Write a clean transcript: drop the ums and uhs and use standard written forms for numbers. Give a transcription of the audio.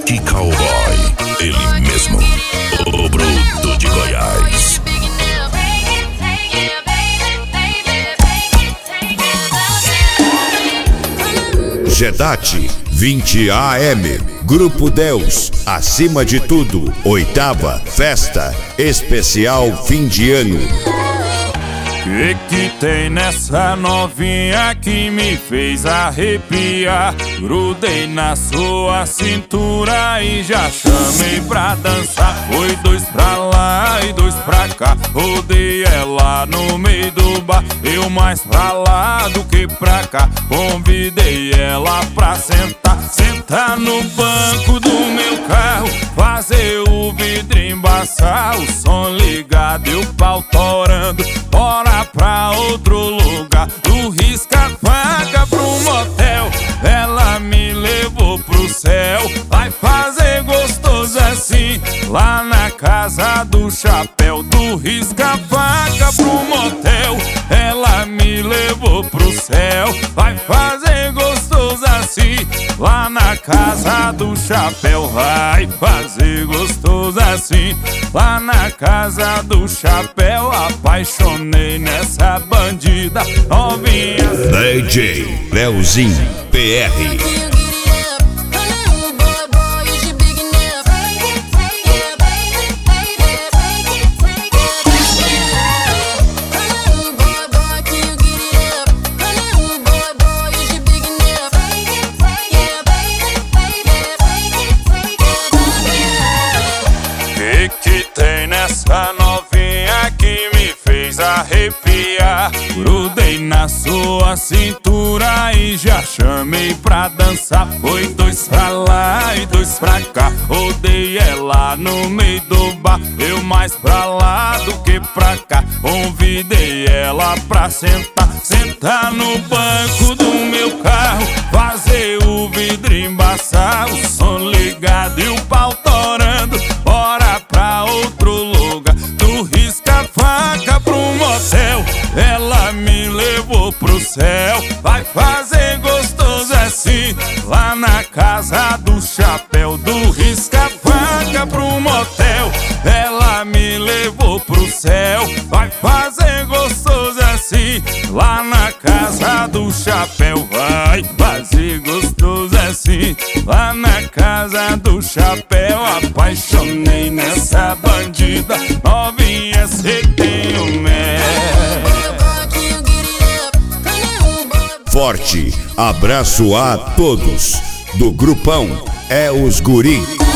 Que cowboy, ele mesmo, o bruto de Goiás. Gedate 20 AM, Grupo Deus, acima de tudo, 8ª festa especial fim de ano. Que tem nessa novinha que me fez arrepiar? Grudei na sua cintura e já chamei pra dançar. Foi 2 pra lá e 2 pra cá, rodei ela no meio do bar. Eu mais pra lá do que pra cá, convidei ela pra sentar. Sentar no banco do meu carro, fazer o vidro embaçar. O som ligado e o pau torando, bora pra outro lugar. Do risca-faca pro motel, ela me levou pro céu. Vai fazer gostoso assim, lá na casa do chapéu. Do risca-faca pro motel, ela me levou pro céu. Vai fazer gostoso assim, lá na casa do chapéu. Vai fazer gostoso assim, lá na casa do chapéu. Apaixonei nessa bandida novinha. DJ Leozinho PR. Que tem nessa novinha que me fez arrepiar? Grudei na sua cintura e já chamei pra dançar. Foi 2 pra lá e 2 pra cá, rodei ela no meio do bar. Eu mais pra lá do que pra cá, convidei ela pra sentar. Sentar no banco do meu carro, fazer o vidro embaçar. O som ligado e o pau torando, bora pra outro lugar. Do risca-faca pro motel, ela me levou pro céu. Vai fazer gostoso assim, lá na casa do chapéu. Do risca-faca pro motel, ela me levou pro céu. Vai fazer gostoso assim, lá na casa do chapéu. Vai fazer gostoso assim, lá na casa do chapéu. Apaixonei nessa bandida novinha, cê tem o mel. Forte abraço a todos do grupão É os Guri.